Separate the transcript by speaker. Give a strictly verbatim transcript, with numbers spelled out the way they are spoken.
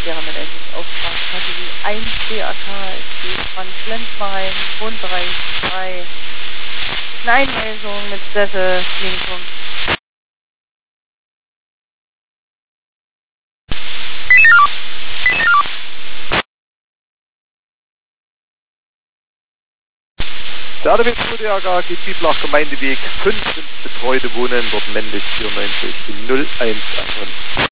Speaker 1: wäre mein Einsatzauftrag. Kategorie eins D A K, es geht von Flensverein, Wohnbereich drei. Eine Einweisung mit Steffe, Klinikum.
Speaker 2: Der W D A K geht Bieblach Gemeindeweg fünf ins betreute Wohnen, dort männlich vierundneunzig null eins.